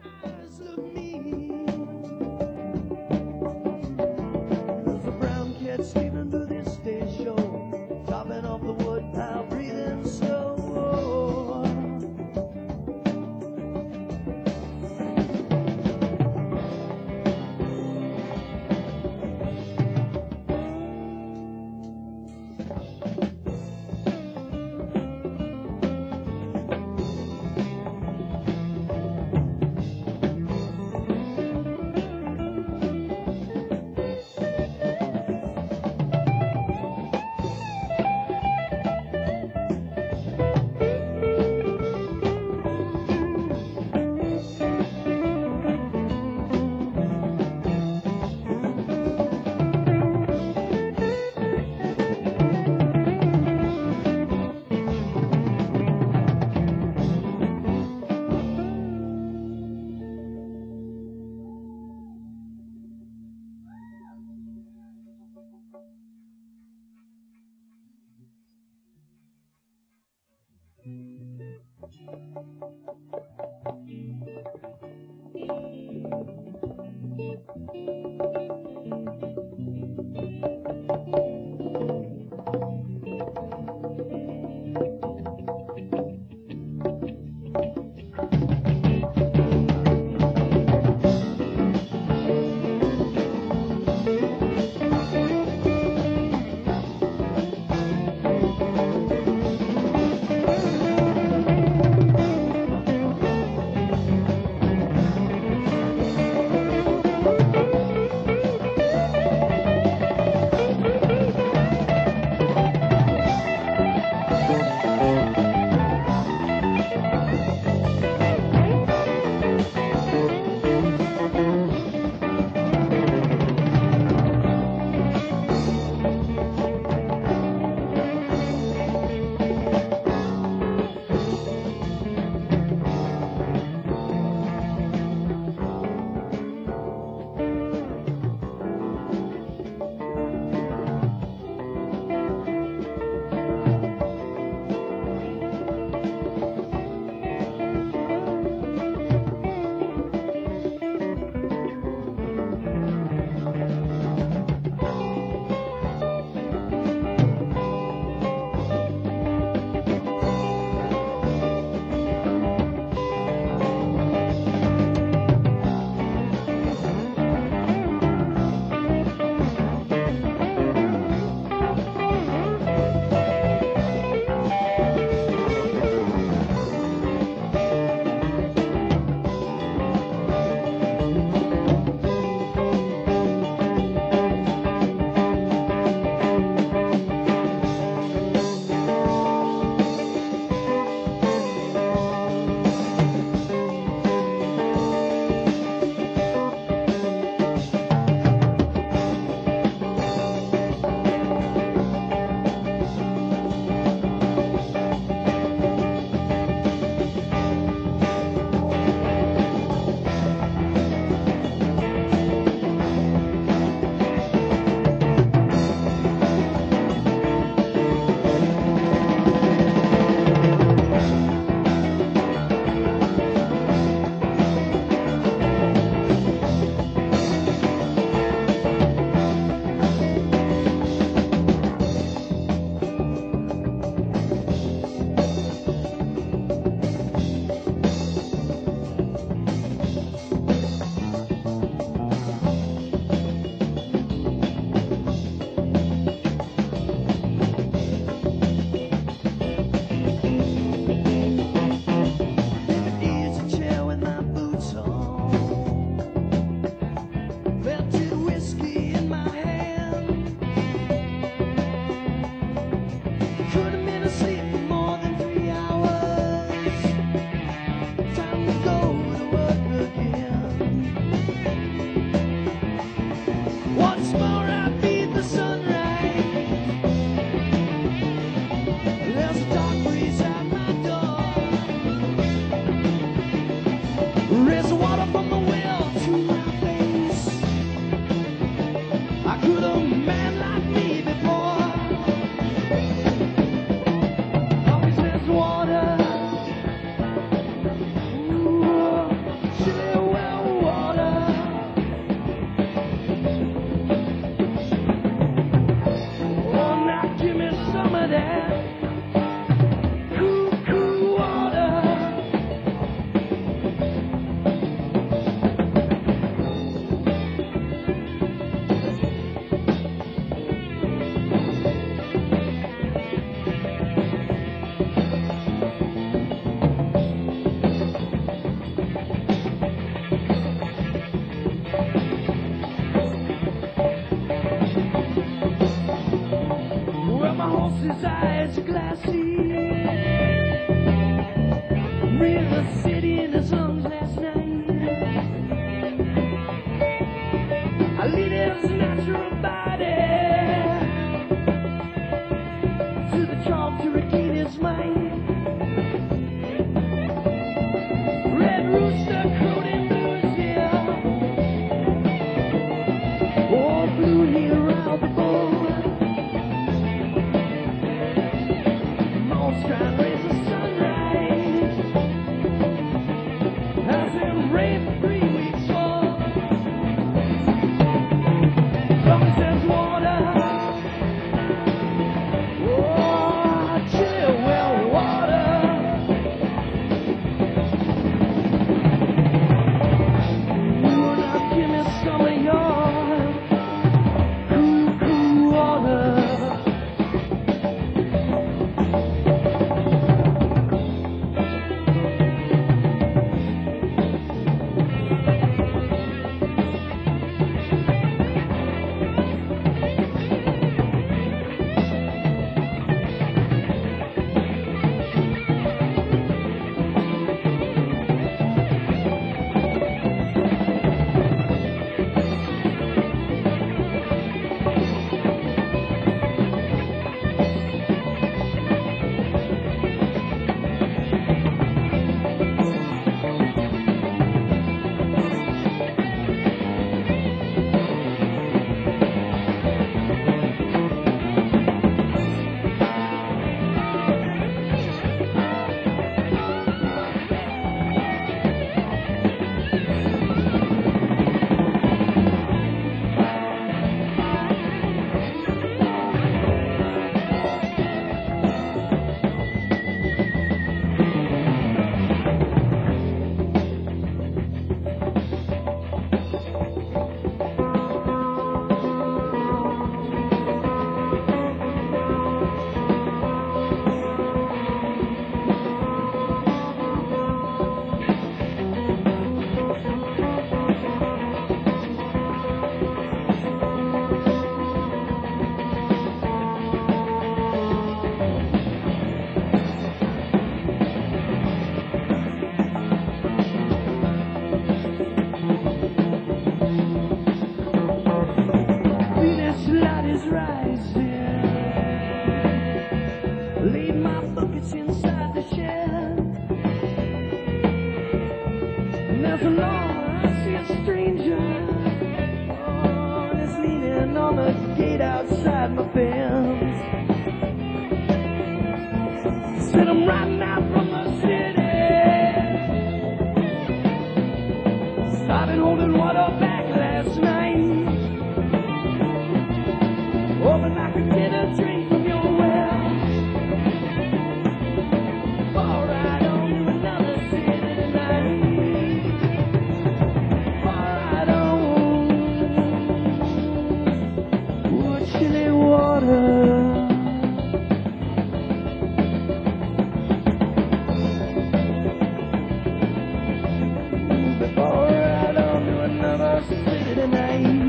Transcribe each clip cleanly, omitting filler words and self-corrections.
Just look at me. There's a brown cat sleeping through this stage show, chopping off the wood pile, breathing slow. rain for 3 weeks more. Someone says water, oh, chilly well water. You wanna give me some of your cool, cool water. Leave my buckets inside the shed. And there's a Lord, I see a stranger. Oh, and it's leaning on the gate outside my fence. Said I'm riding out from the city. Started holding water back last night. Hoping I could get a drink from your well. Fall right on to another city tonight. Fall right on. Ooh, chilly water. Fall right on to another city tonight.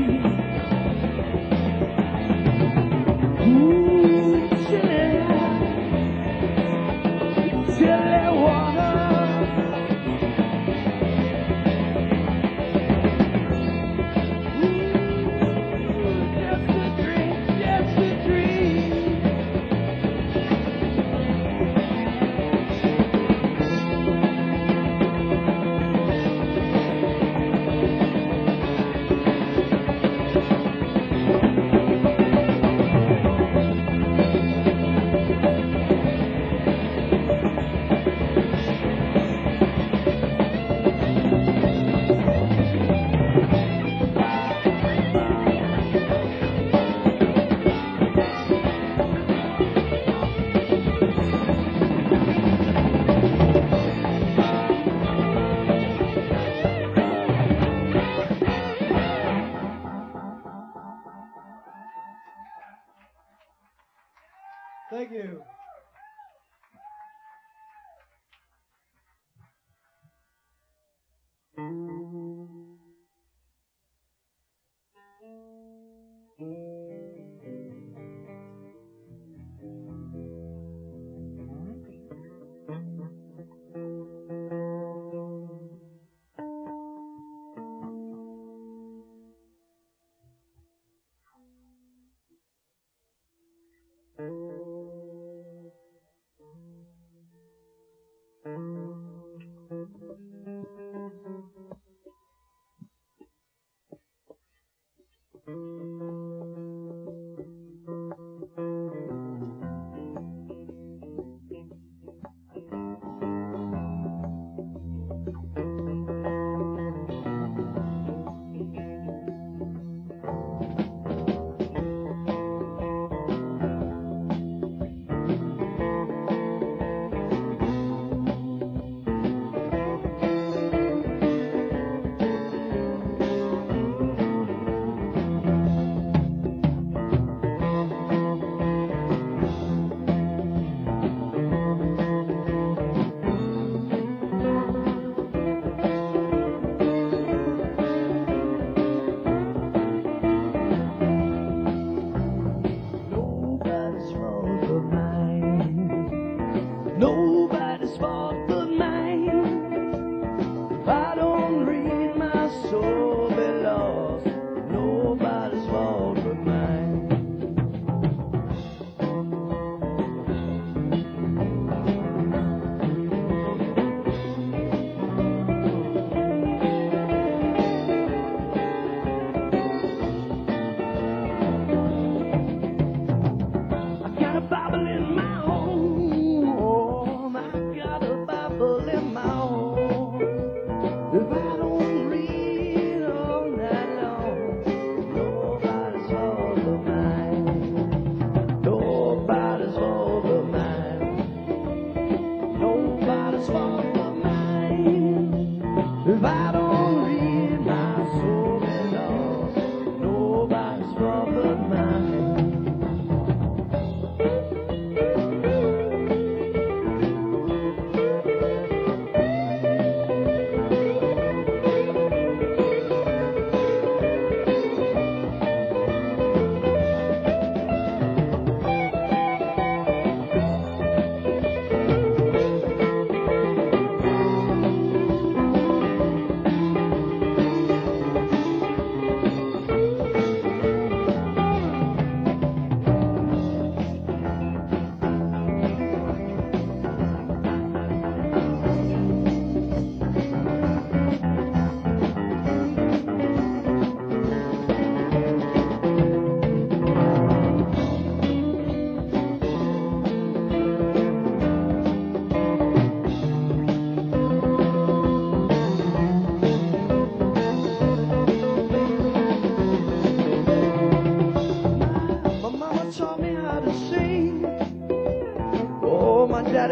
Thank you.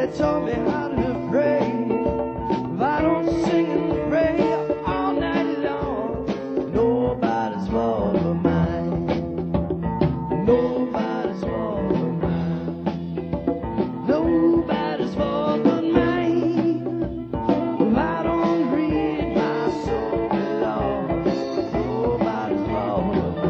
Nobody taught me how to pray. If I don't sing and pray all night long, nobody's fault but mine. Nobody's fault but mine. Nobody's fault but mine. If I don't read my soul, Lord, nobody's fault but mine.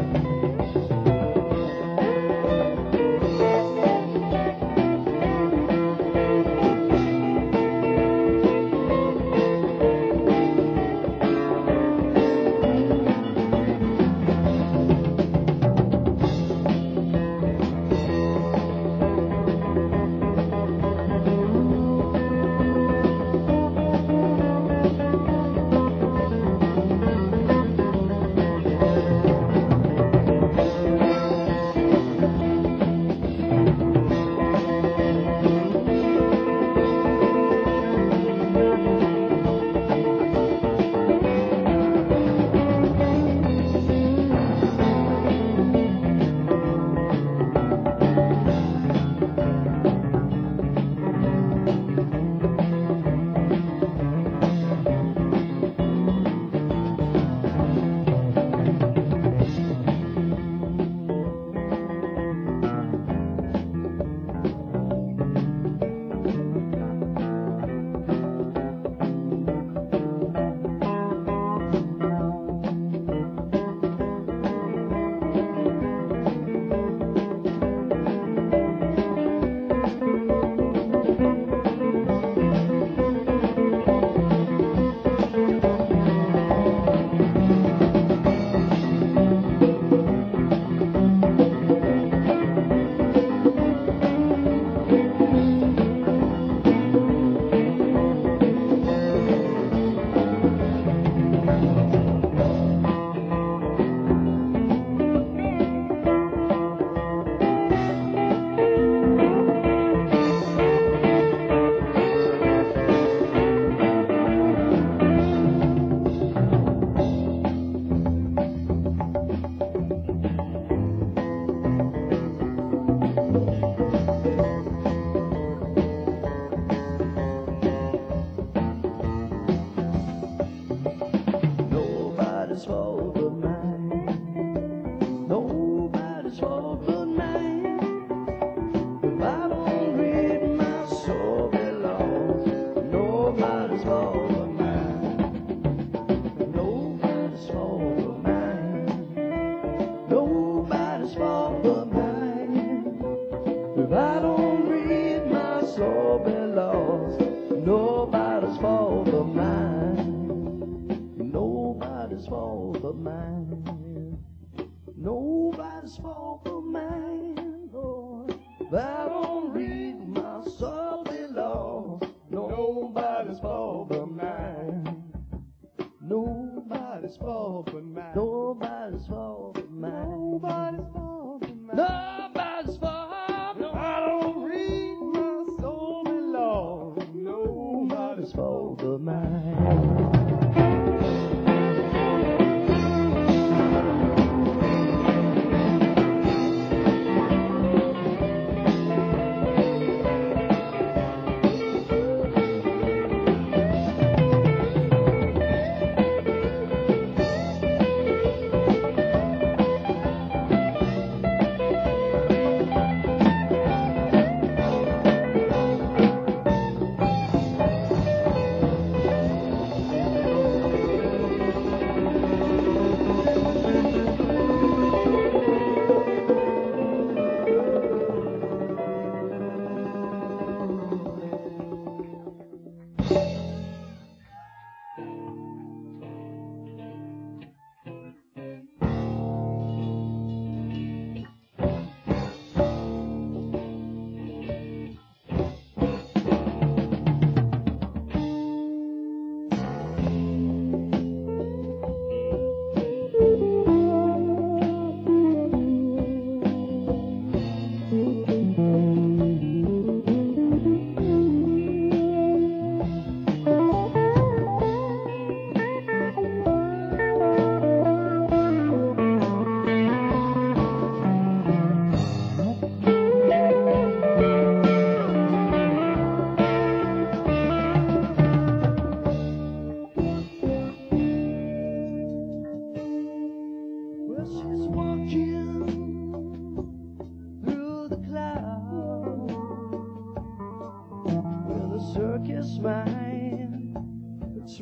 Nobody's fault but mine. Nobody's fault but mine. If I don't read my soul belongs, nobody's fault but mine. Nobody's fault but mine. Nobody's fault but mine. If I don't read my soul belongs, nobody's fault but mine. Nobody's fault but mine. Nobody's fault but mine, Lord. If I don't read my soul belongs, nobody's fault but mine. Nobody's fault but mine. Nobody's fault but mine. Nobody's fault but mine. Nobody's fault. No, I don't read my soul belongs. Nobody's fault but mine.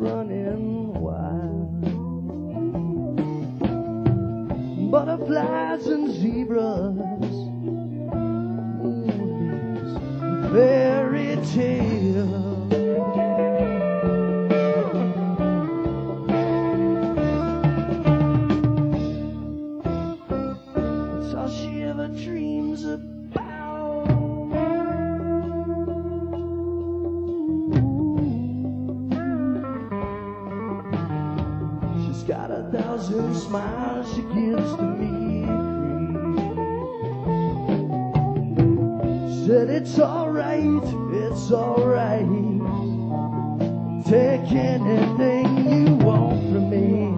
running wild. Butterflies and zebras, moonbeams, fairy tale. It's all she ever dreams about. She's got 1,000 smiles she gives to me free. Said it's alright, it's alright. Take anything you want from me.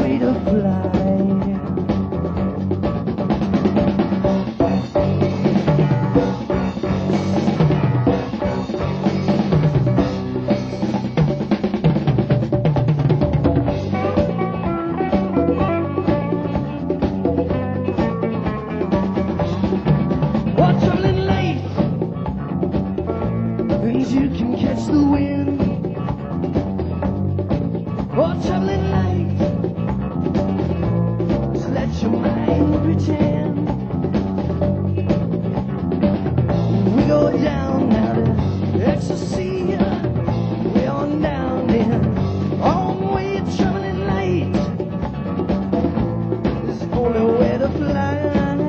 way to fly. Well, traveling late means you can catch the wind. Well, traveling late, so let your mind pretend. We go down now to ecstasy, way on down there. On the way traveling late, it's the only way to fly.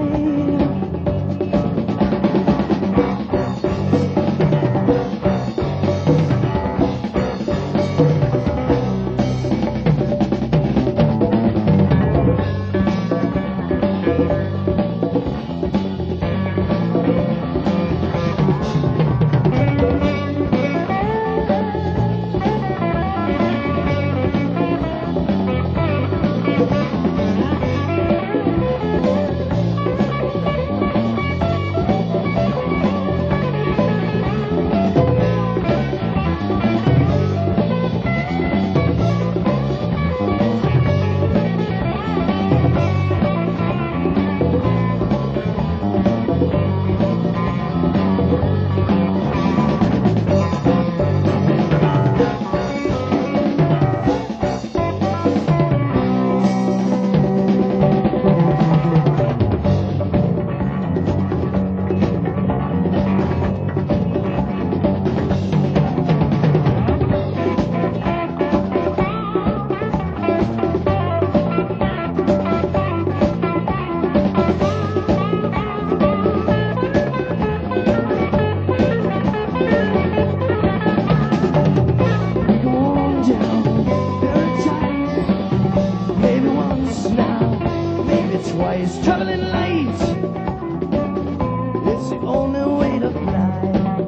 Twice traveling late, it's the only way to fly.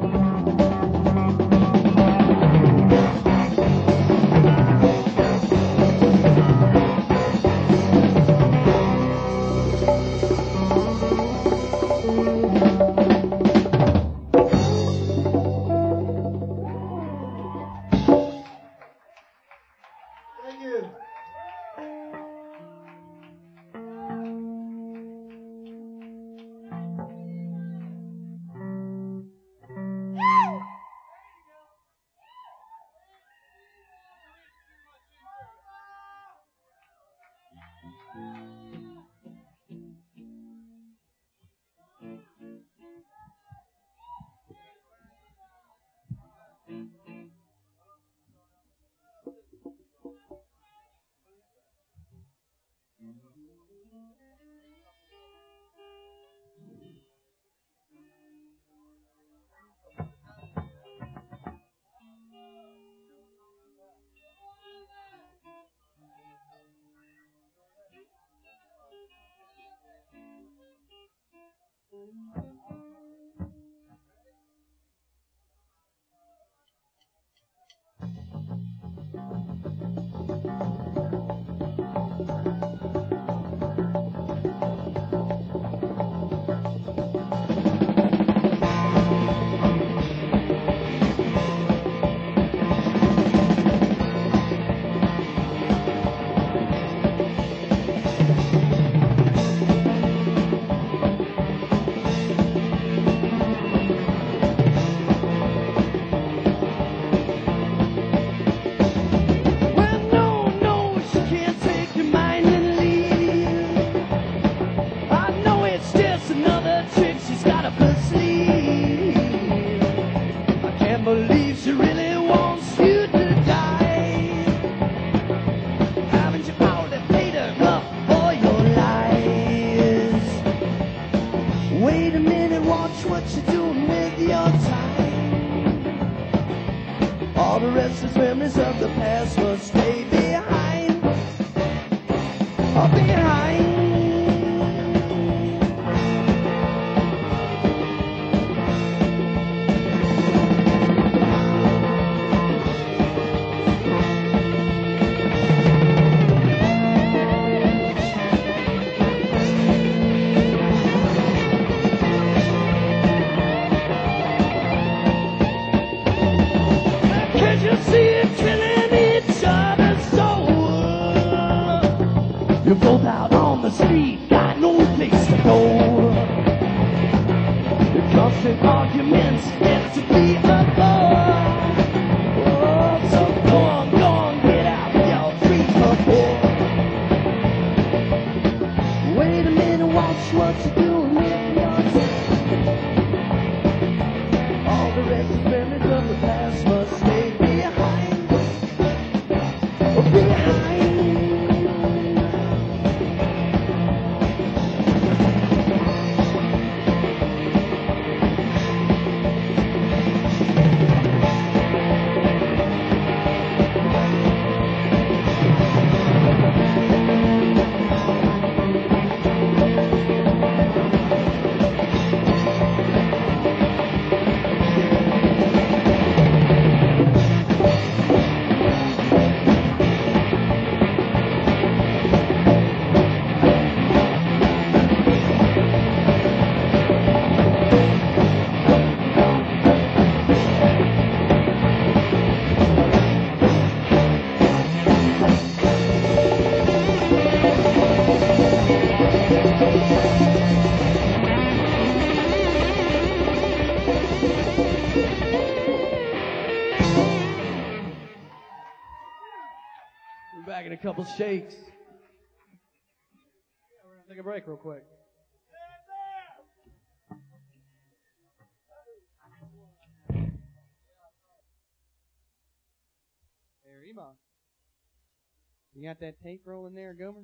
Thank you. the restless memories of the past must stay behind. Oh, behind. You're both out on the street, got no place to go. The constant arguments get to be a bore. Oh, so go on, get out your 3 for 4. Wait a minute, watch what you're doing with your time. All the rest of memories of the past must stay behind. Behind. We're back in a couple shakes. We're going to take a break real quick. Hey, Reba. You got that tape rolling there, Gomer?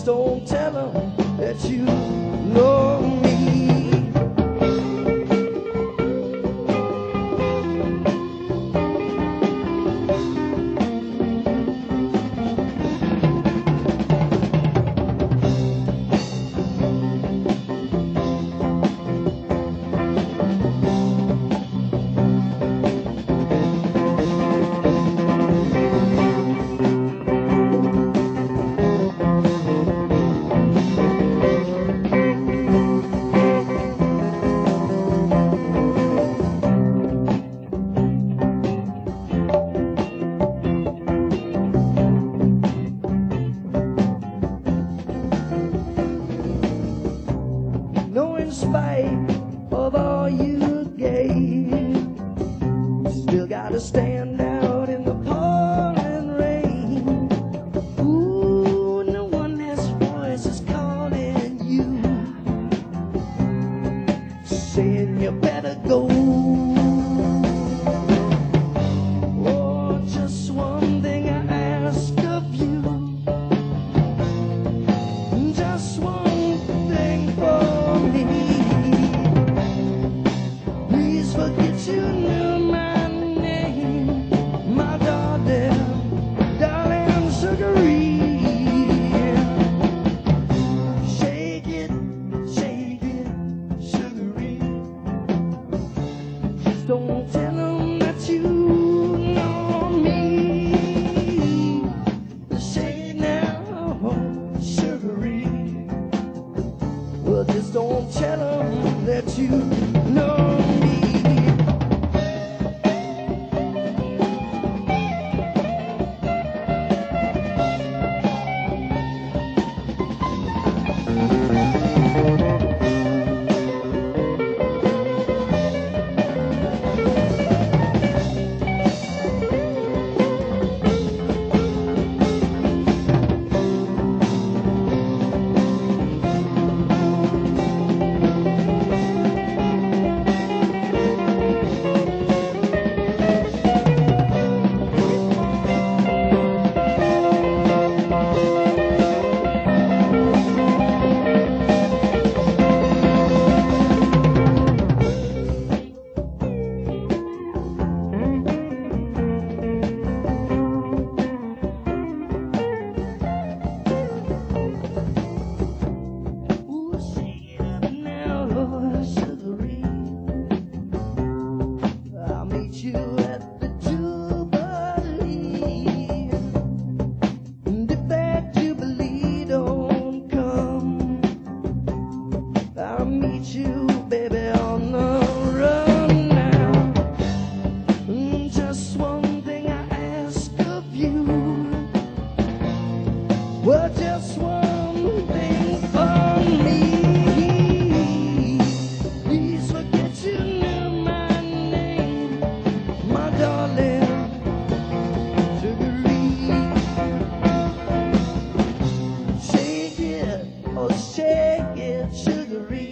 don't tell them that you know me. No, in spite of all you gave, still gotta stand out in the pouring rain. Ooh, no one has voices calling you, saying you better go. Oh, just one thing I ask of you, just one thing for me. Please forget you knew my name, my darling, darling Sugaree. Shake it, Sugaree. Just don't tell them that you know me. Shake it now, Sugaree. Well, just don't tell them that you know me. Well, just one thing for me. Please forget you knew my name, my darling Sugaree. Shake it, oh shake it, Sugaree.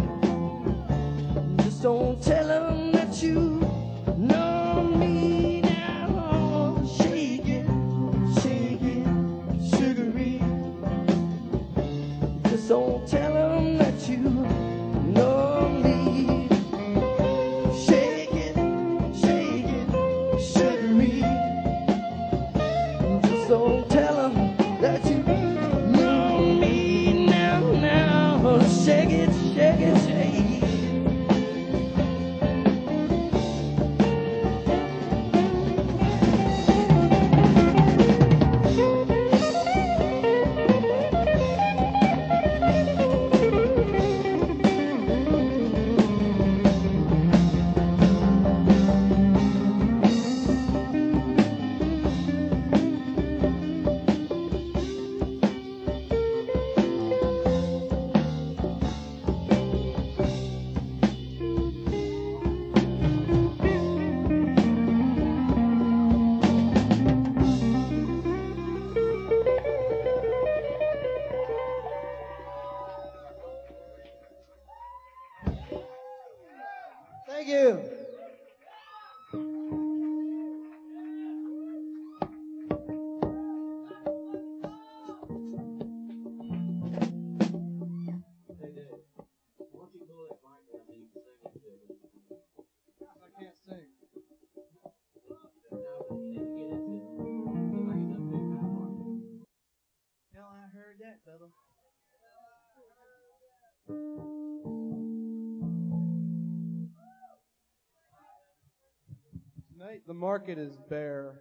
Just don't tell them that you know me now. Shake it, Sugaree. Just don't tell them that you know me. Shake it, Sugaree. Just don't tell them that you know me now. Shake it, shake it, shake it. Tonight the market is bare.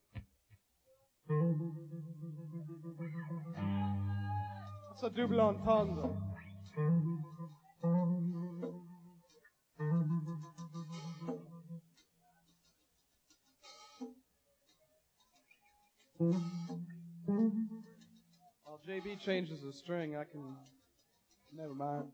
That's a double entendre. While JB changes the string, I can... Never mind.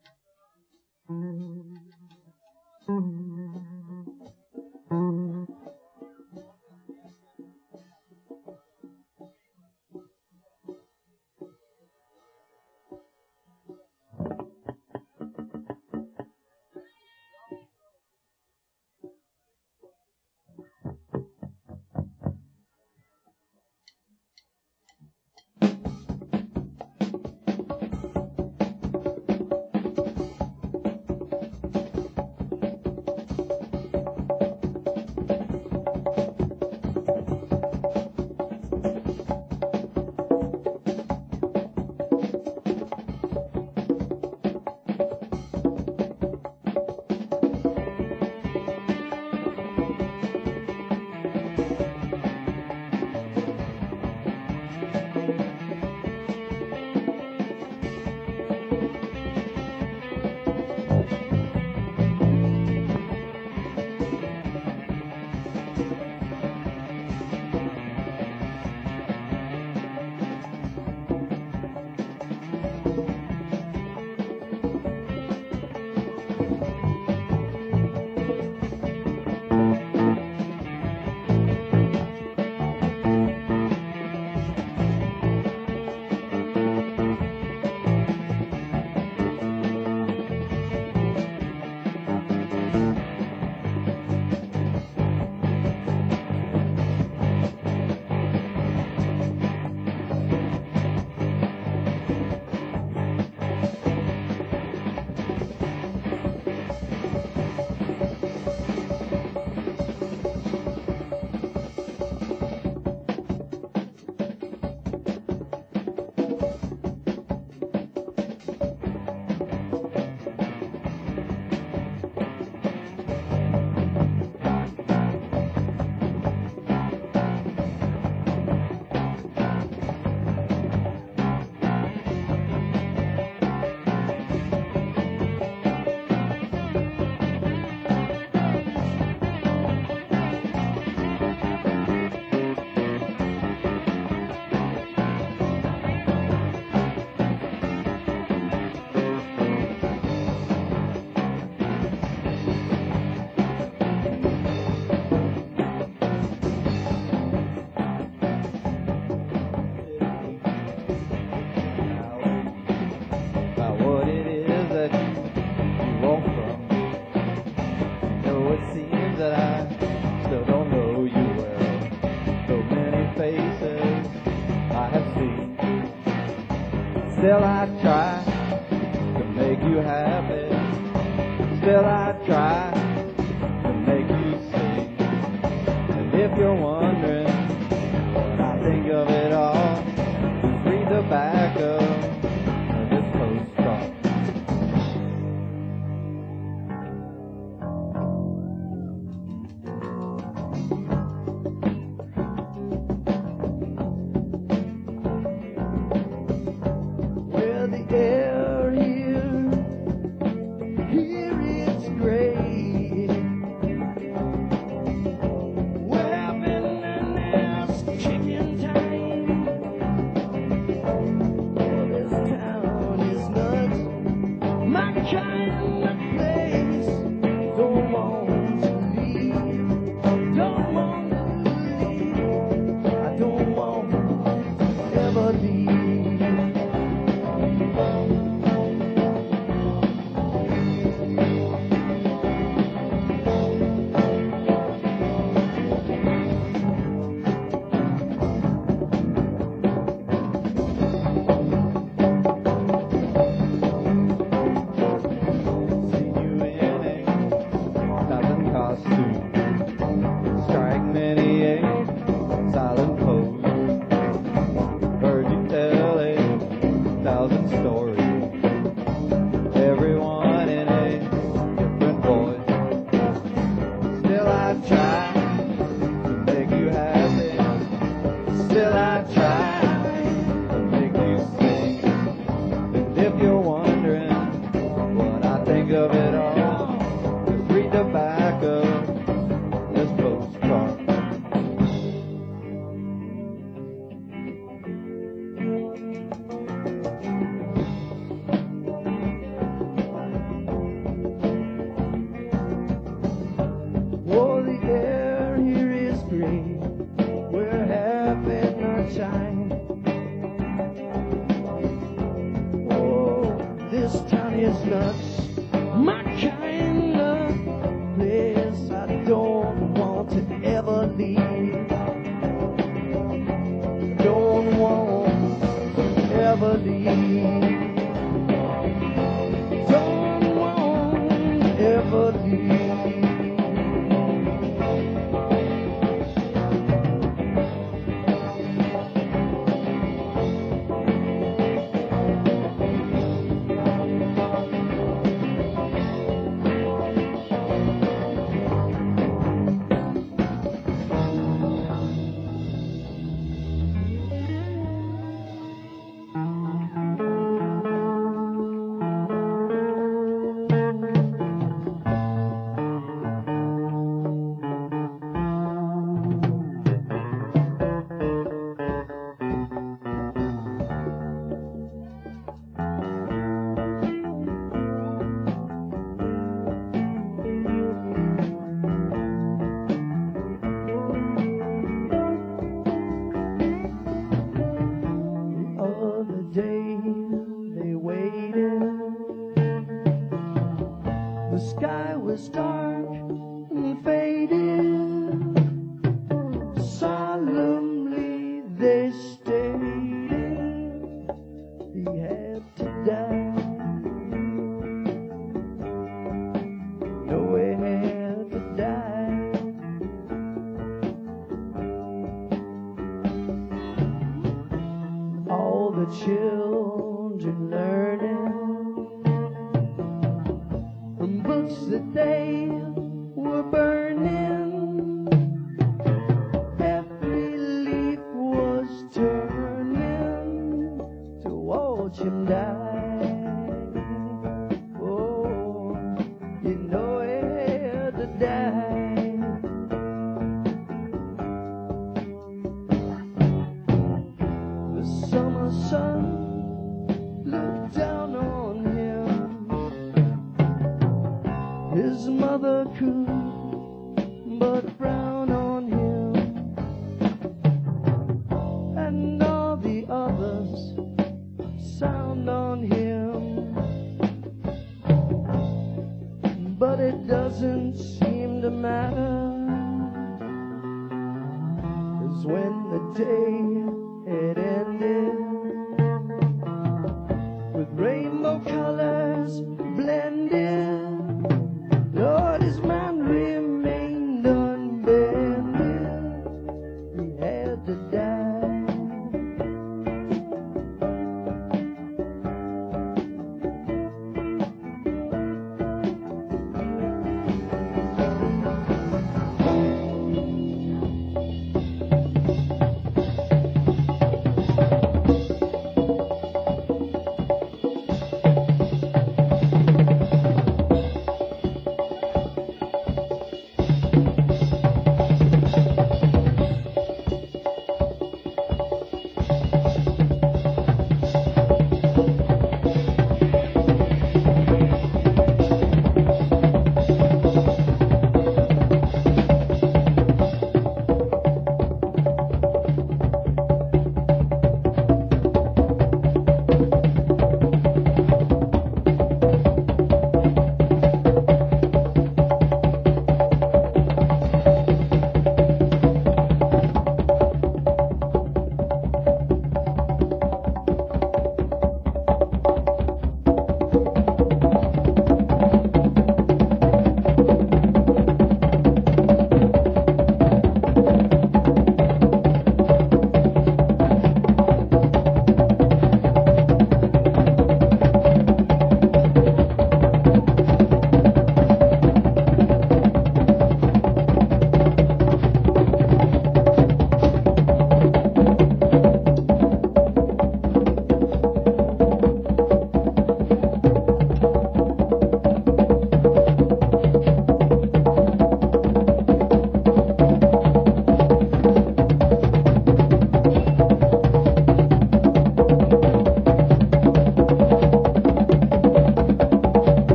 Still I try to make you happy. Still I try to make you sing. And if you're wondering what I think of it all, just read the back of this postcard. Stories biggest, tiniest nuts. My kind of place I don't want to ever leave. Don't want to ever leave. Don't want to ever leave. The sky was dark and faded. Solemnly they stated he had to die. No, he had to die. All the children learning from books that they were burning. Every leaf was turning to watch him die. Oh, you know he had to die. The summer sun looked down on him. His mother could but frown on him, and all the others sound on him. But it doesn't seem to matter, 'cause when the day it ended, with rainbow colors blended, Lord, his mind remained unbended. He had to die.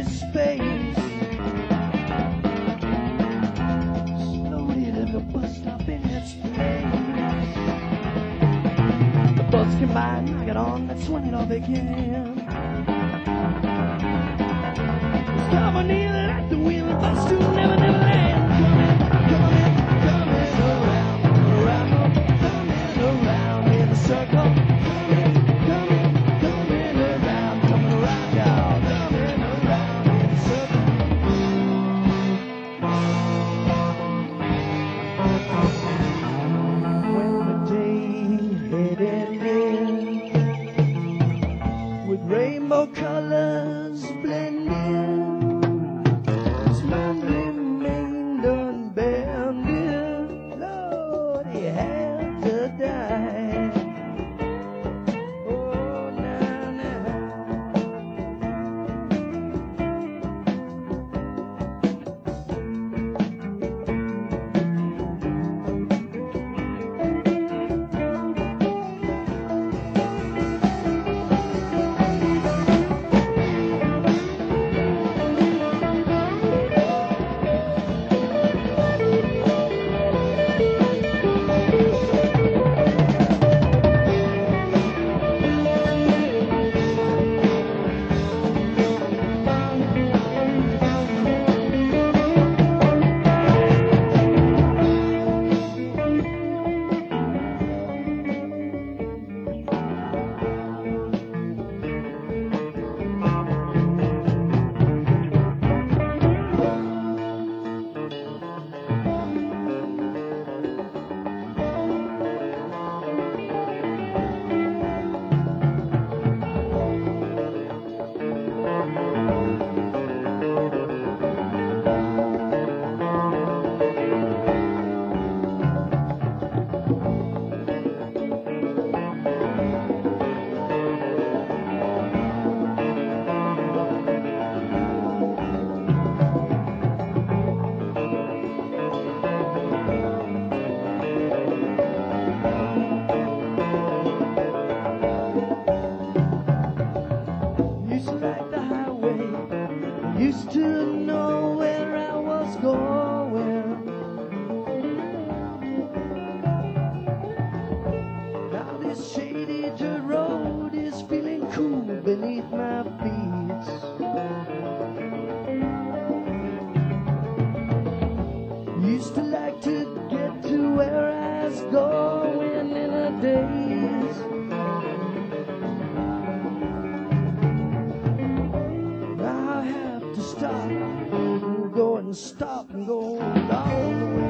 this space. Slowly to the bus stop in its place. The bus came by and I got on, that's when it all began. Coming in at the wheel, the bus to never, never land. Coming around in a circle. Coming around, y'all. Coming around in a circle. When the day had ended, with rainbow colors blending, this man remained unbending. Lord, he had to die. Oh, now, now. Used to like the highway, used to know where I was going. Now this shady dirt road is feeling cool beneath my feet. Used to like to get to where I was going in a daze. Now I have to stop, go and stop and go all the way.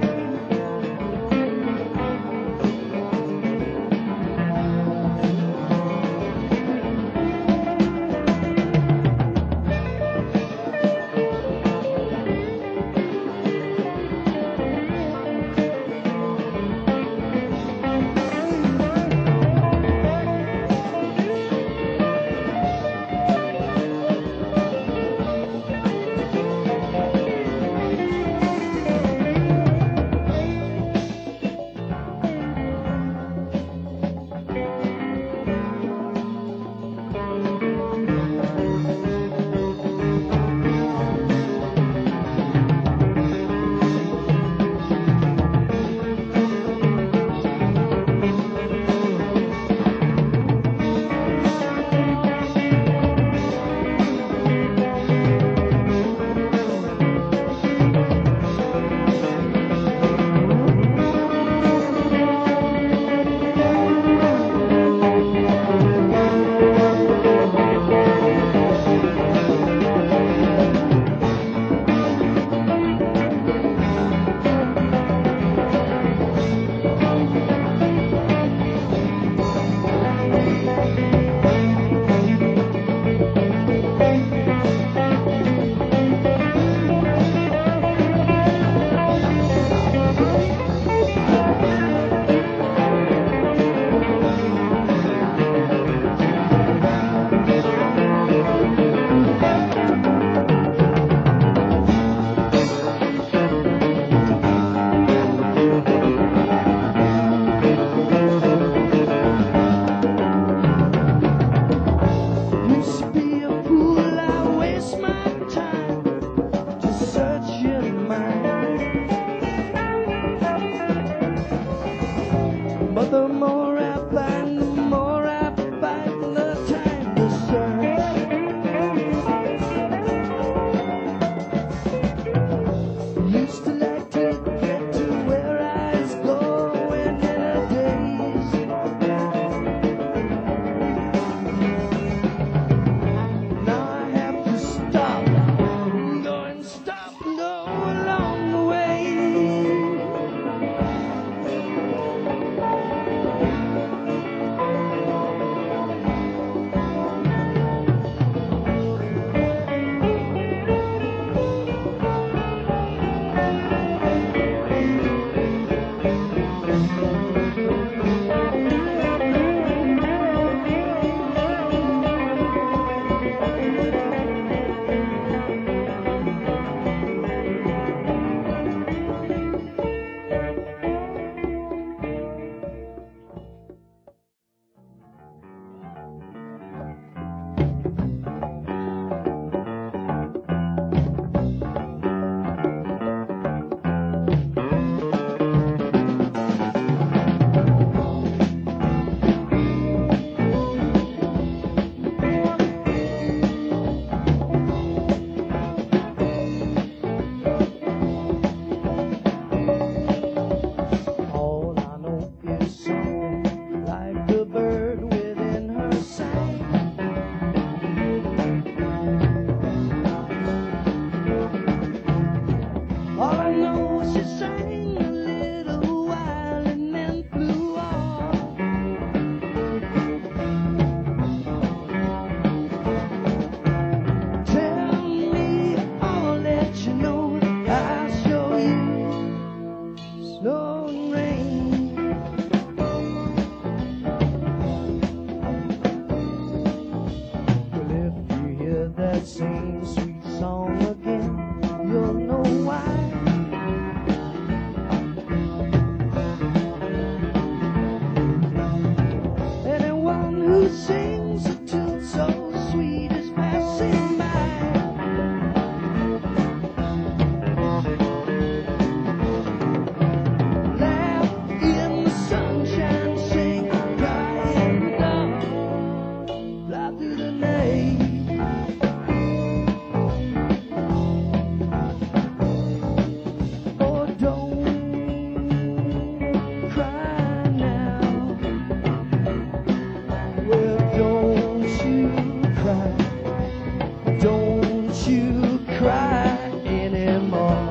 the more I find, the more I find the time to search. Used to like to get to where I was going in a daze. Now I have to stop, go and stop, go along the way. All I know is song, like the bird within her sang. All I know is she sang a little while and then flew off. Tell me, I'll let you know, I'll show you snow and rain. Well, if you hear that same sweet song again, you'll know why. Anyone who sings a tune so sweet is passing by. Laugh in the sunshine, sing, cry in the dark, fly through the night. Oh, don't cry now. Well, don't you cry. Don't you cry anymore.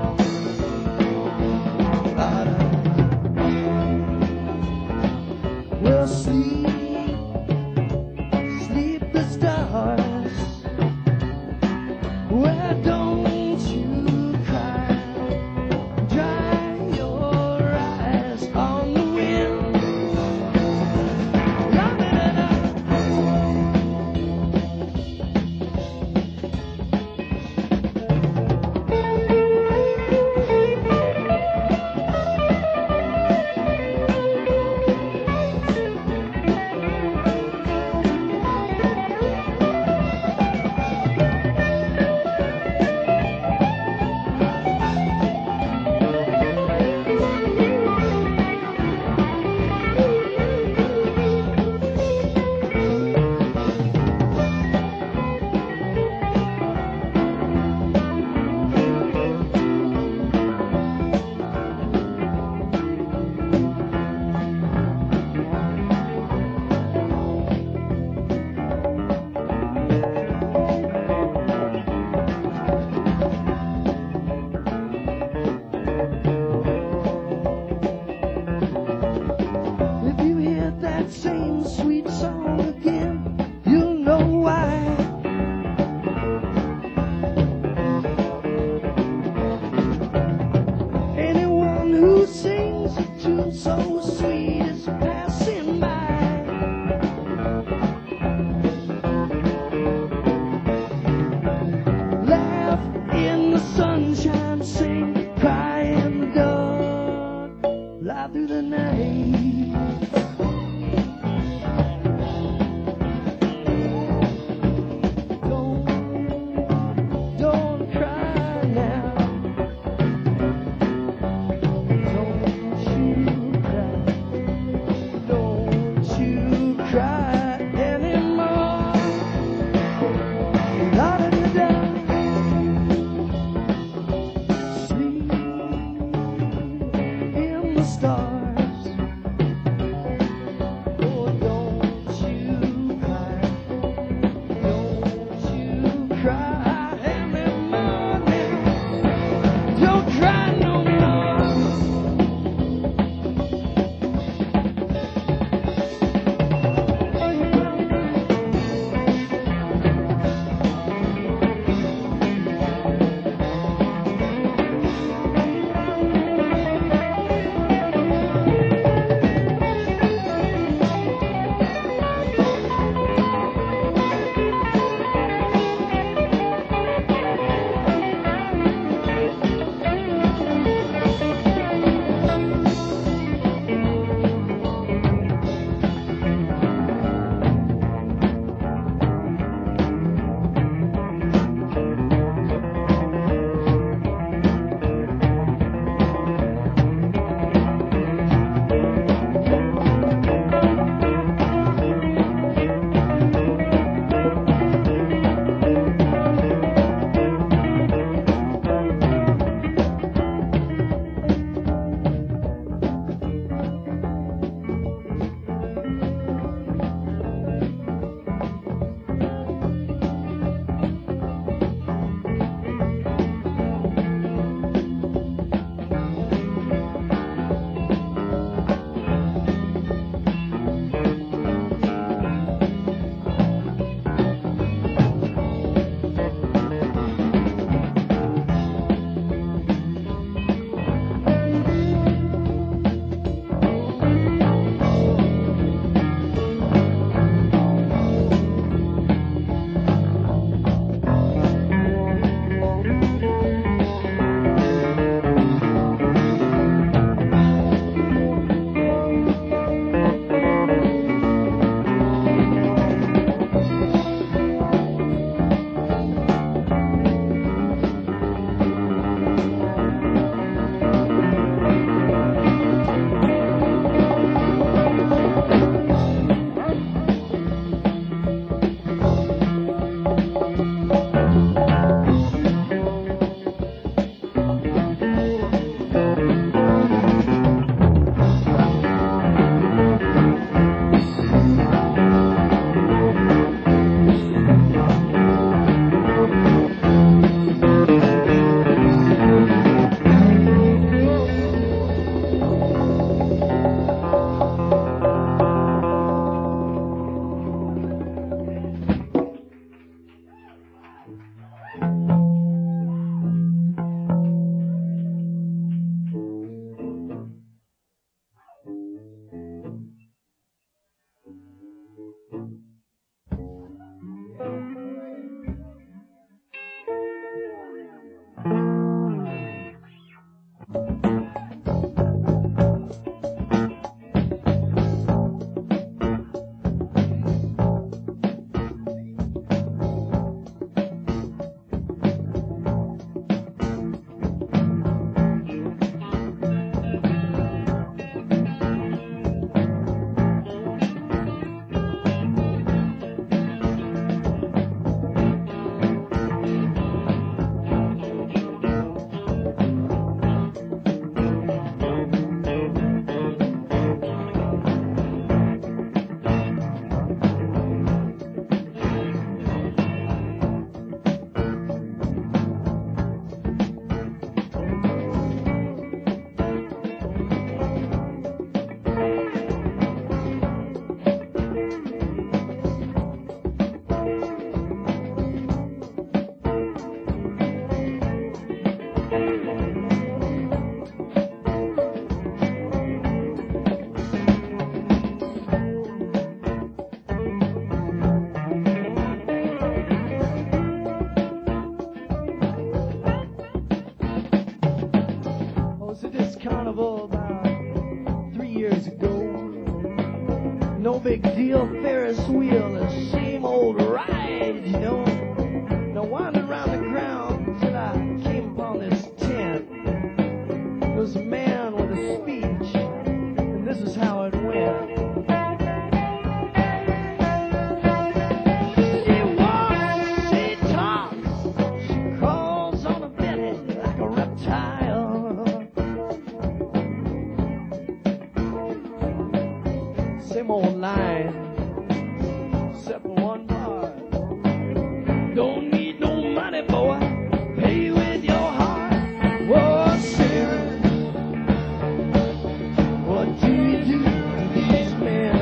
Well, sleep, sleep the stars. Well, don't you cry. Dry your eyes on the wind. La-da-da-da. If you hear that same sweet song again, you'll know why. Anyone who sings a tune so sweet is passing by. Laugh in the sunshine, sing, cry in the dark, fly through the night. Don't cry now. Don't you cry. years ago. No big deal, Ferris wheel, the same old ride, you know. Now wandered around the ground till I came upon this tent. There was a man with a speech, and this is how it went. She walks, she talks, she crawls on a belly like a reptile. Same old line, except for one part. Don't need no money, boy. Pay with your heart. Whoa, Sarah, what do you do to these men?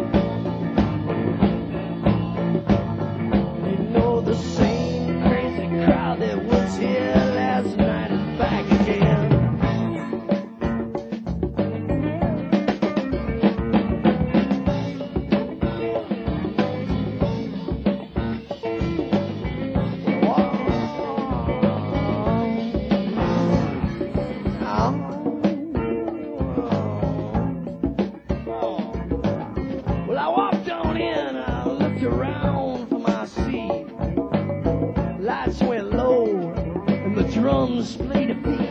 You know the same crazy crowd that was here last night is back again. Well, I walked on in, I looked around for my seat. Lights went low, and the drums played a beat.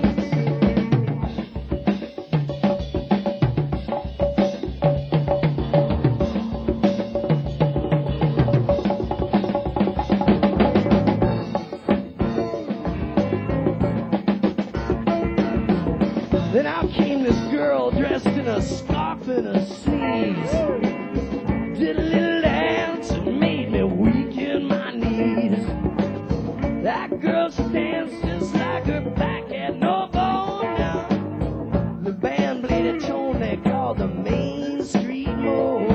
Then out came this girl dressed in a scarf and a sneeze. Did a little dance and made me weak in my knees. That girl stands just like her back had no bone now. The band played a tone they called the Main Street Mode.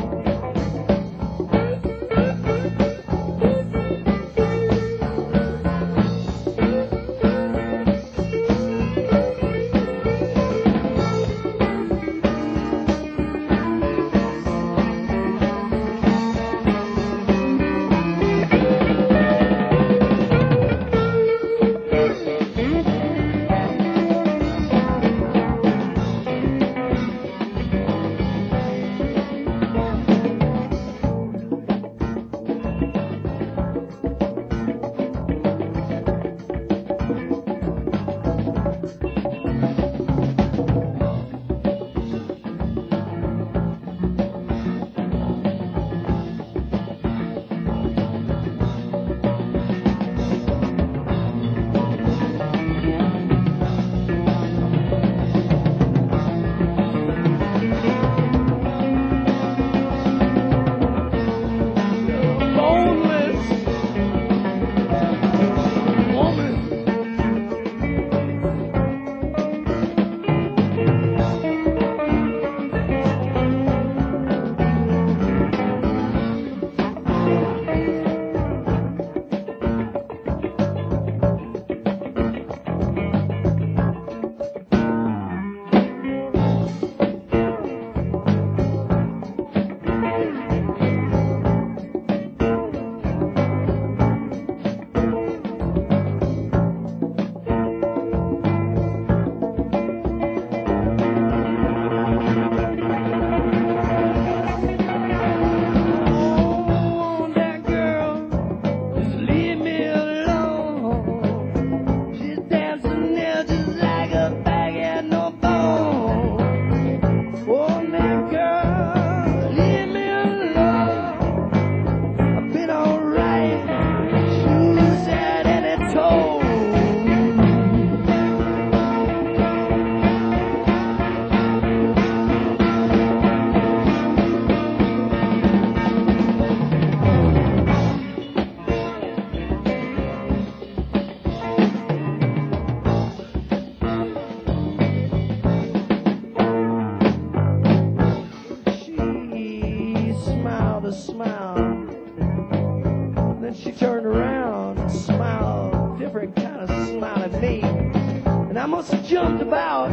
I must have jumped about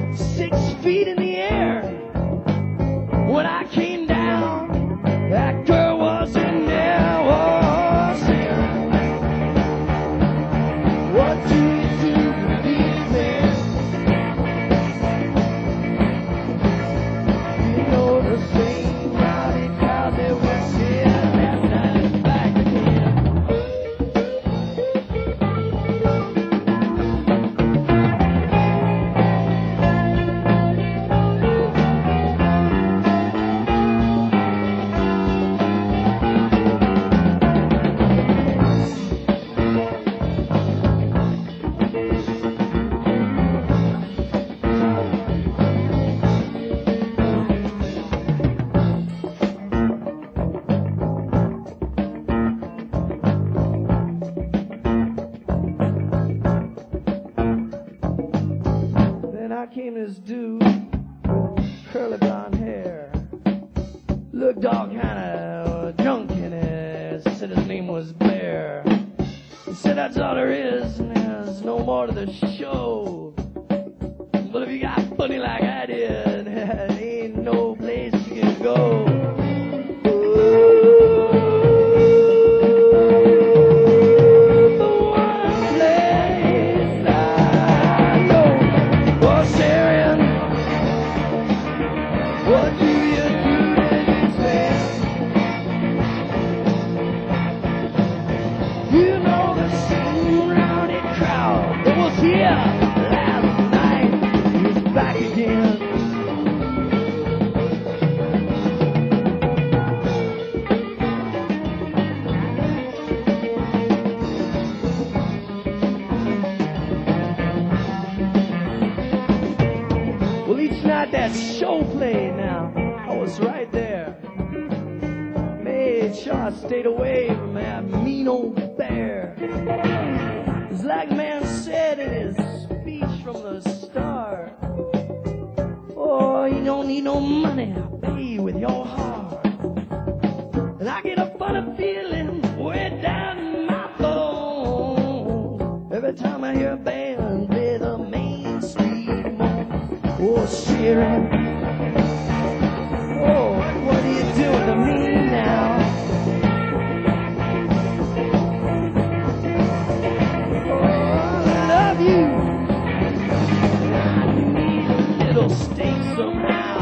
6 feet in the air. When I came down, that girl was in there. Oh, Sarah, what do you do with these men? You looked all kind of drunk in it. Said his name was Bear. He said that's all there is, and there's no more to the show. But if you got funny like I did, there ain't no place you can go. The one place I know. Oh, Sharon, what do you do to this man? You know the same rowdy crowd that was here last night is back again. Well, each night that show played now, I was right there. Made sure I stayed away from that mean old Bear. It's like the man said in his speech from the start. Oh, you don't need no money, I'll pay you with your heart. And I get a funny feeling way down in my bones every time I hear a band play the Main Street Moan. Oh, Sharon, oh, what are you doing to me now? Oh, I love you. I need a little steak somehow.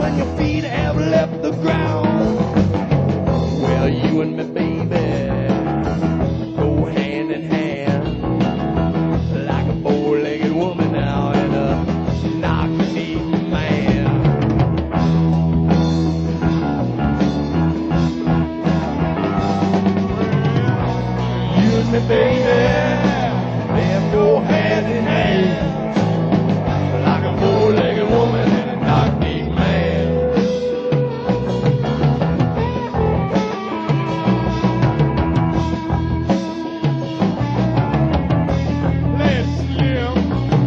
when your feet have left the ground. Well, you and me, baby, go hand in hand, like a bow-legged woman now and a knock-kneed man. You and me, baby, them go hand in hand, like a bow-legged woman and a knock-kneed man. Let's live.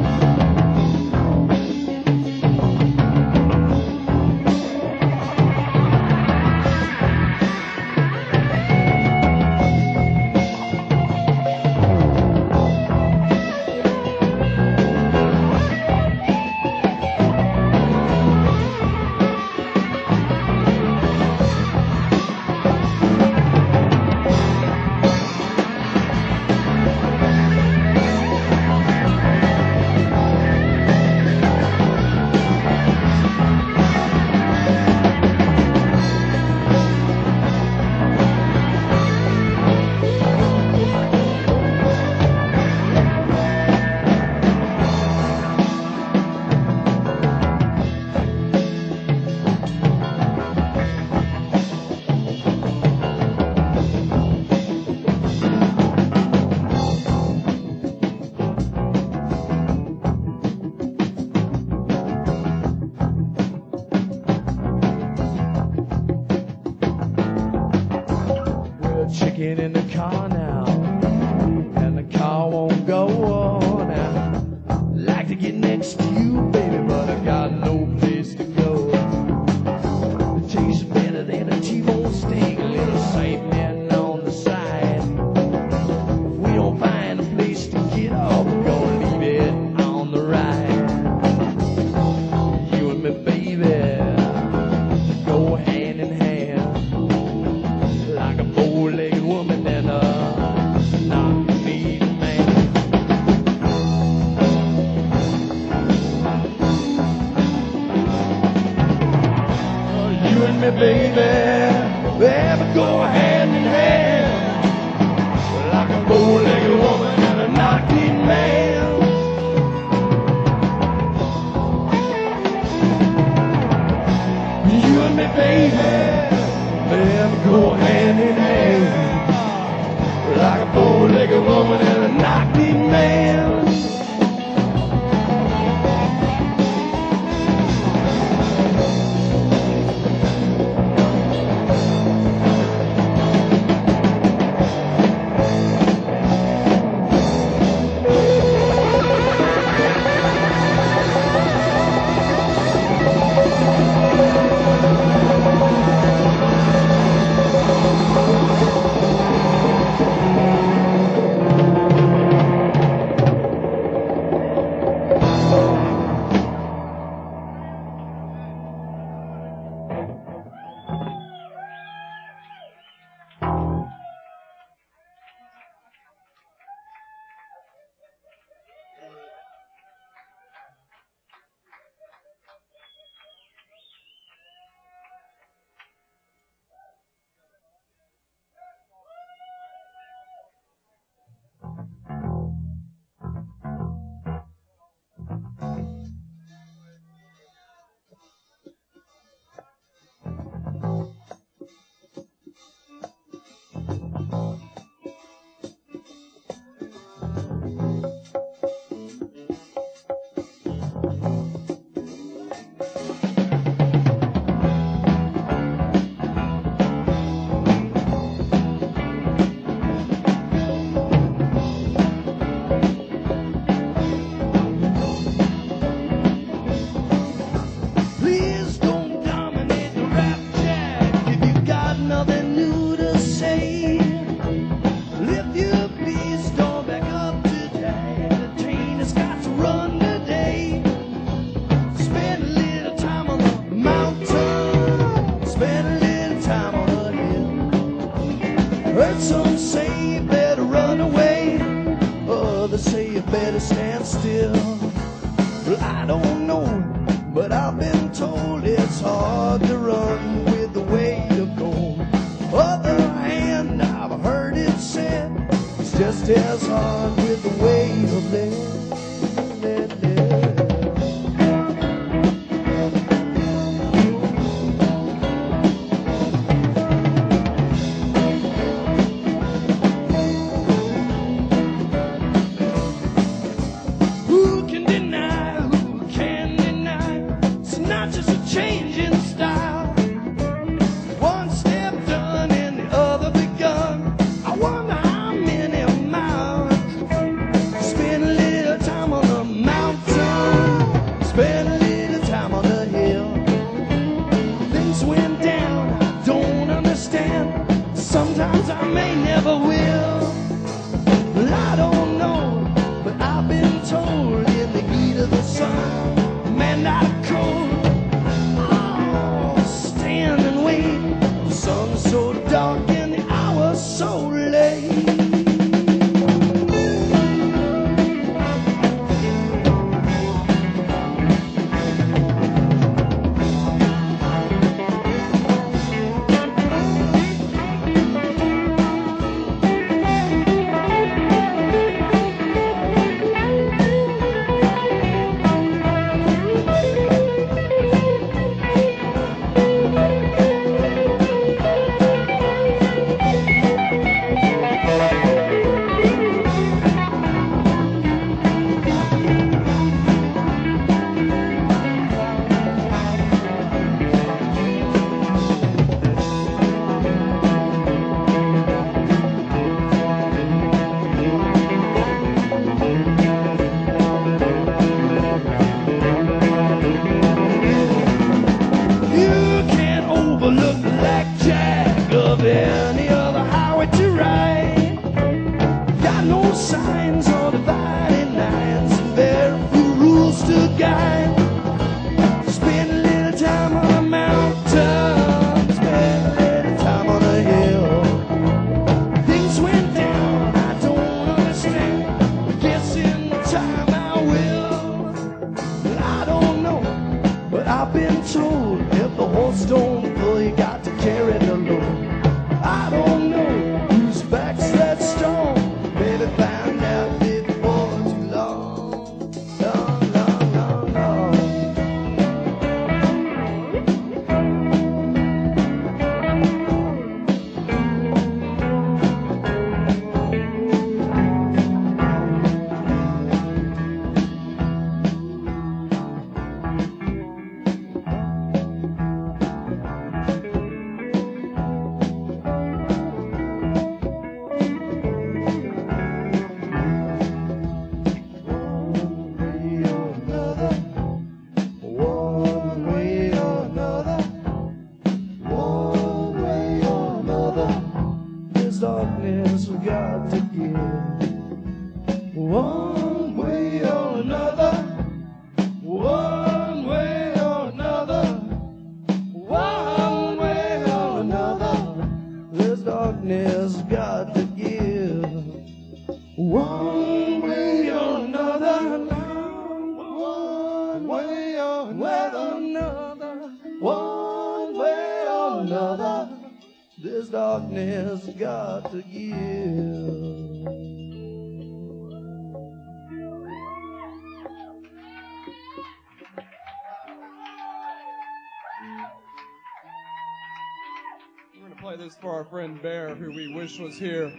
Chicken in the car now, and the car won't go on now. Like to get next to you, baby, but I got no place to go. It tastes better than a T-bone steak, a little savory on the side. If we don't find a place to get off, we're gonna leave it on the ride. You and me, baby, go hand in hand, like a bow-legged woman and a knock-kneed man. You and me, baby, baby, go hand in hand, like a bow-legged woman and a knock-kneed man. You and me, baby, baby, go hand in hand, like a bow-legged woman and a knock-kneed man. Heard some say you better run away, others say you better stand still. Well, I don't know but I've been told it's hard to run with the weight of gold. Other hand, I've heard it said it's just as hard with the weight of lead. Sometimes I may never will. Well, I don't know, but I've been told in the heat of the sun, man, not cold. Oh, stand and wait. The sun's so dark and the hour's so late. Any other highway to ride, got no signs or dividing lines, and very few rules to guide. Spend a little time on a mountain, spend a little time on a hill. Things went down, I don't understand. Guess in time I will. But I don't know, but I've been told if the horse don't pull, you got to carry the load. I don't know whose back's that strong. Maybe find out before too long. Long, long, long, long. Darkness we got to give. One way or another, one way or another, one way or another. There's darkness we got to give. One way or another, one way or another, one way or another. This darkness got to give. We're going to play this for our friend Bear, who we wish was here.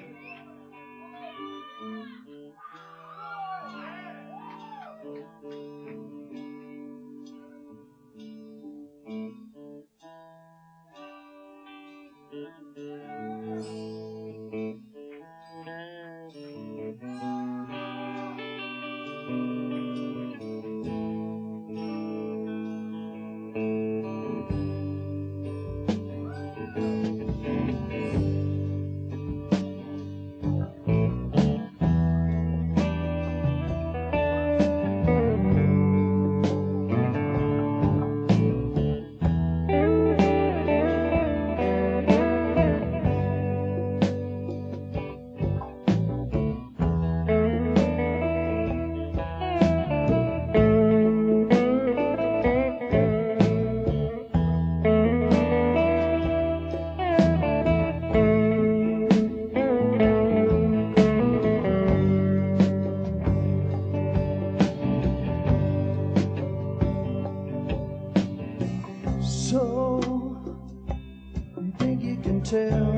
can tell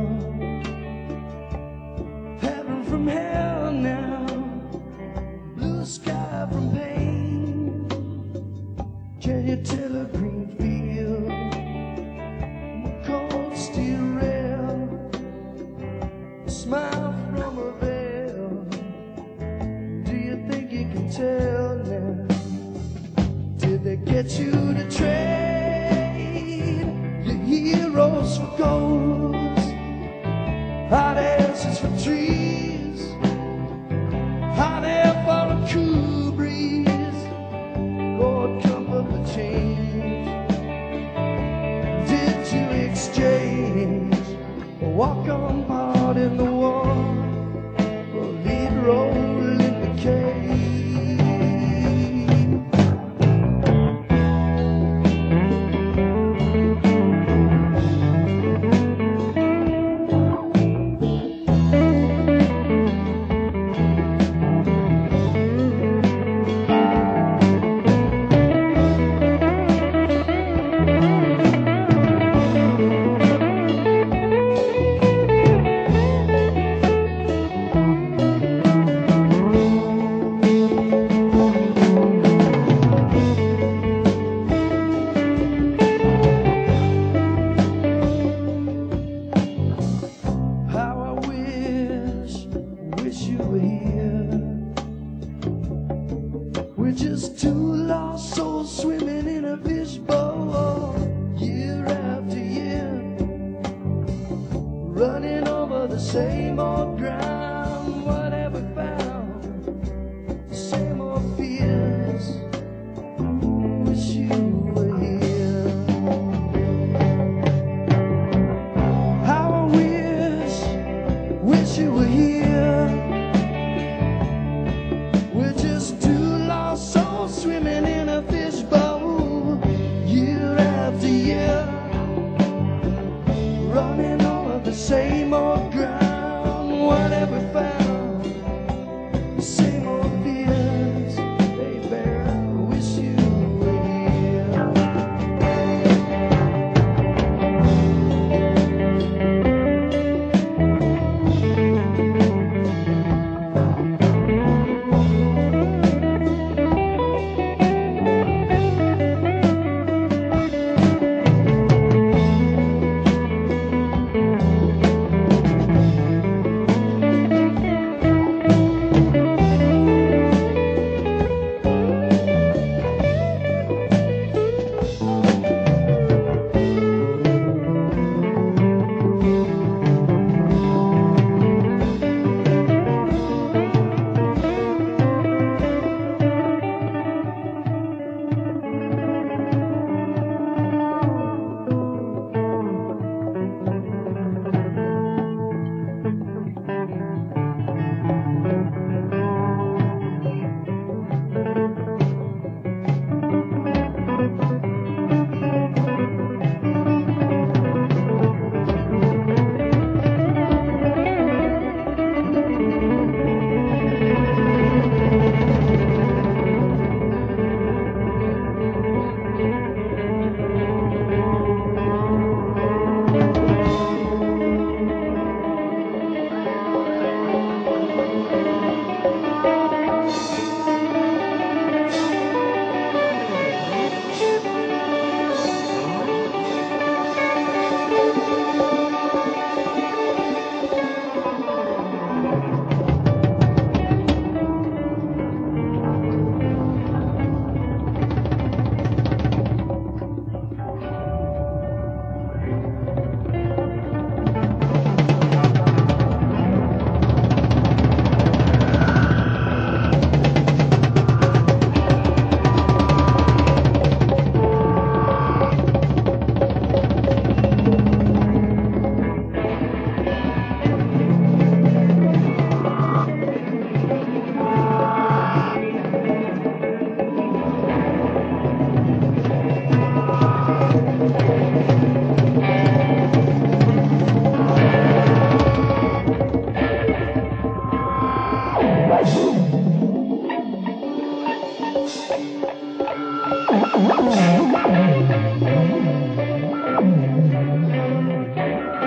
heaven from hell now, blue sky from pain. Can you tell a green field from a cold steel rail, a smile from a veil? Do you think you can tell now? Did they get you to trade your heroes for gold, hot ashes for trees, hot air for a cool breeze, gold comfort for change? Did you exchange a walk-on part in the war for a lead role in the cage? We're just two lost souls swimming in a fishbowl, year after year, running over the same old ground. What have we found? The same old fears. Wish you were here. How I wish you were here. We're just two lost souls swimming in a fishbowl, year after year, running over the same old ground. What have we found? The same old fears. Hey bear, I wish you were here.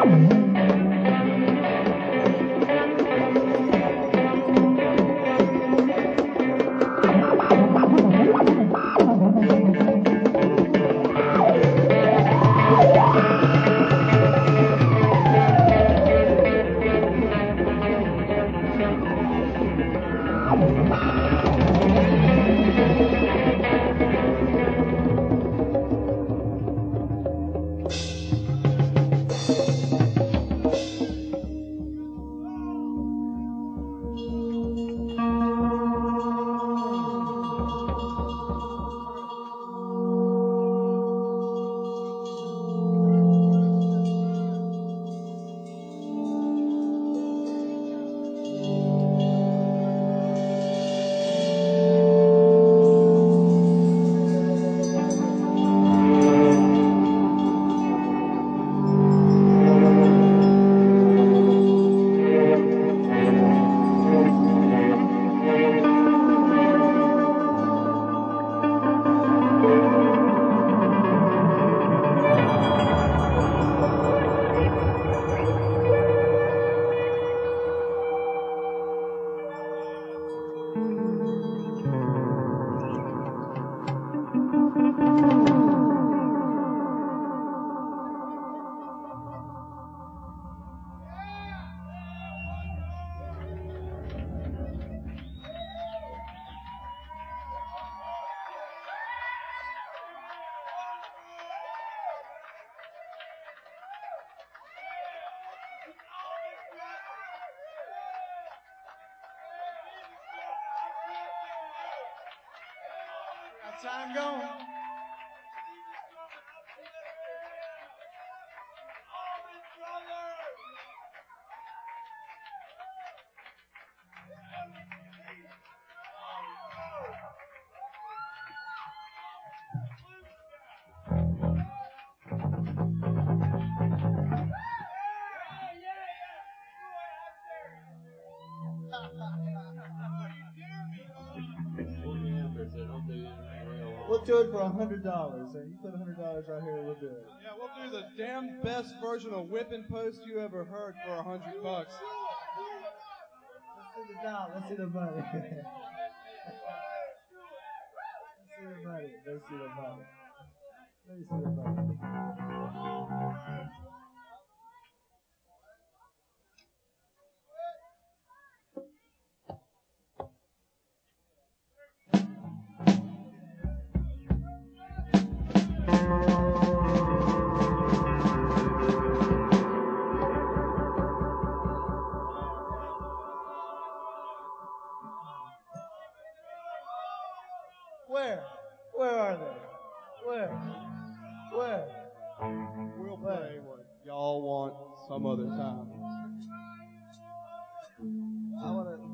Time going. We'll do it for $100. And you put $100 out here, we'll do it. Yeah, we'll do the damn best version of Whipping Post you ever heard for $100. Let's see the dollar. Let's see the money. Let's see the money. Let's see the money. Let me see the money. Where are they? Where? We'll play what y'all want some other time. I want to.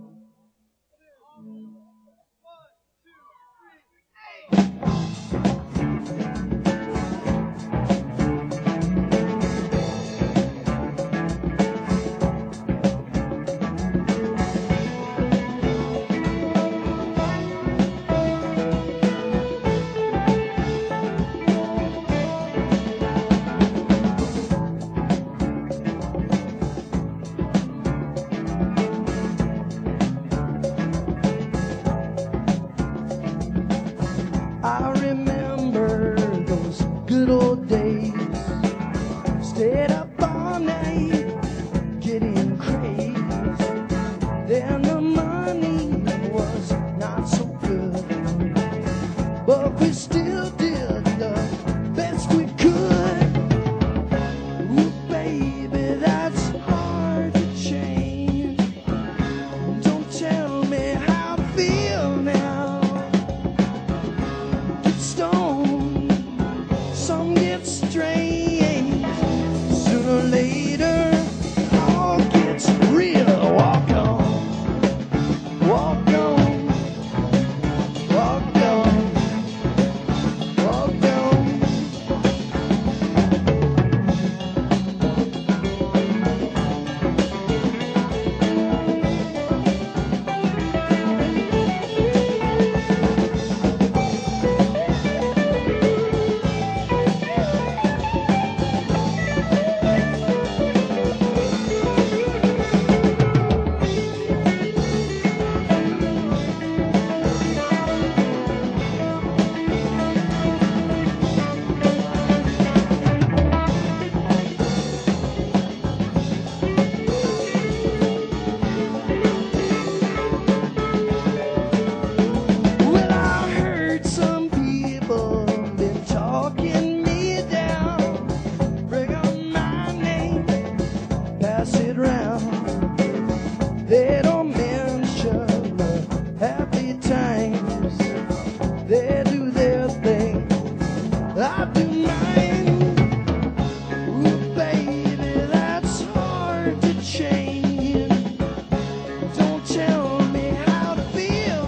pass it round. They don't mention the happy times. They do their thing, I do mine. Ooh, baby, that's hard to change. Don't tell me how to feel.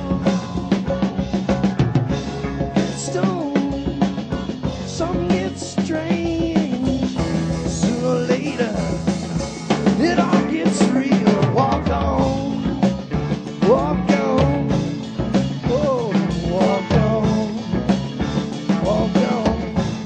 Stone, some get strange. Sooner or later, it all gets real. Walk on, walk on, oh, walk on, walk on.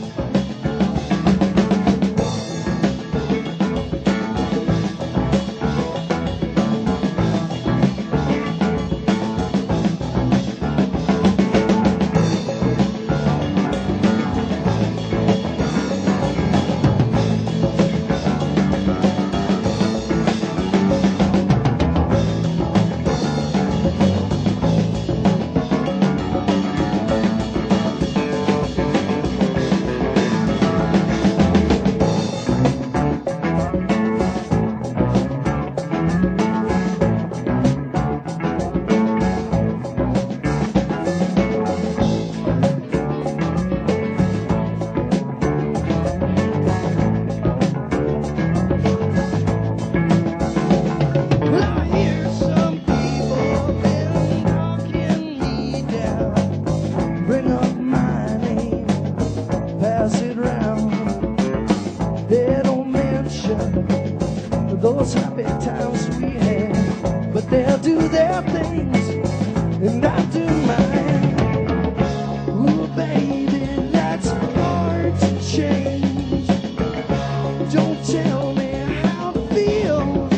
Well, I hear some people been knocking me down. Bring up my name, pass it round. They don't mention those happy times we had, but they'll do their things and I do mine. Ooh, baby, that's hard to change. Don't tell me how to feel.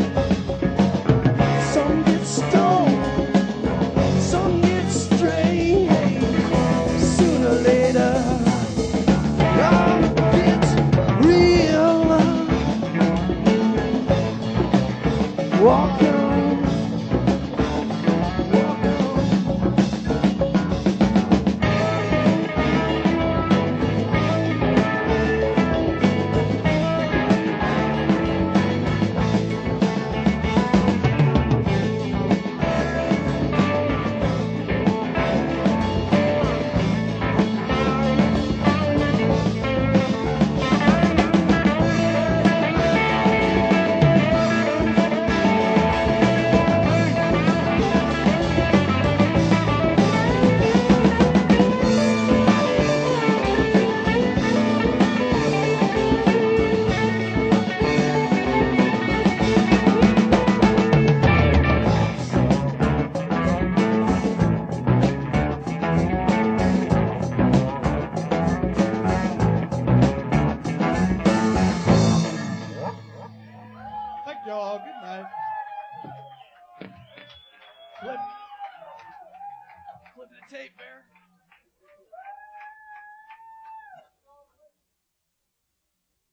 Some get stoned, some get strange. Sooner or later, all gets real. Walk on, walk on. Thank y'all. Good night. Flip the tape there.